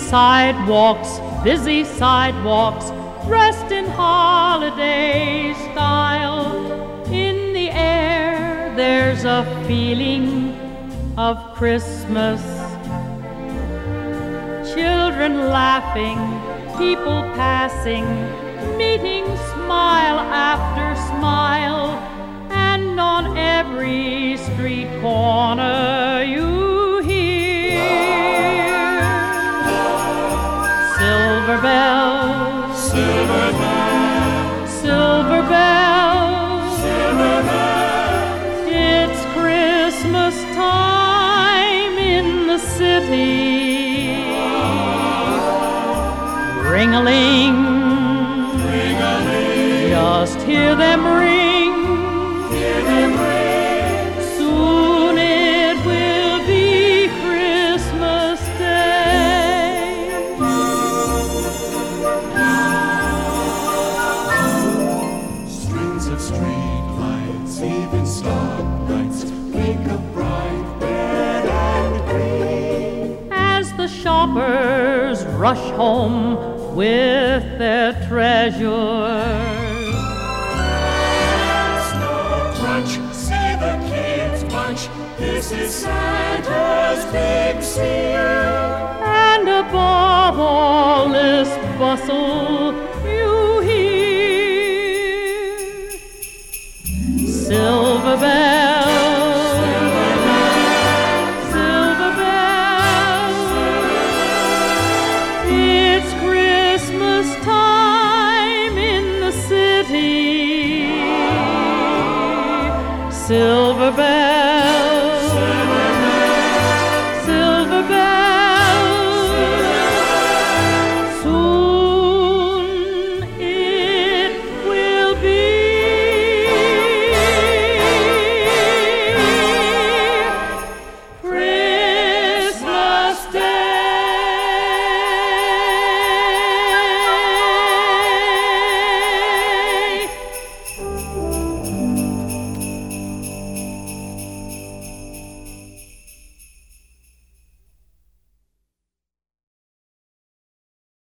busy sidewalks, dressed in holiday style. In the air there's a feeling of Christmas. Children laughing, people passing, meeting smile after smile, and on every street corner you hear silver bells, Silver bells, silver bells, silver bells. it's Christmas time in the city. Ring-a-ling, Ring-a-ling, just hear them ring. hear them ring. Soon it will be Christmas Day. Strings of street lights, even stoplights, make a bright red and green. As the shoppers rush home with their treasures, Snow crunch, see the kids bunch. This is Santa's big seal. and above all this bustle you hear silver bells, silver bells. It's Christmas time in the city. Silver bells.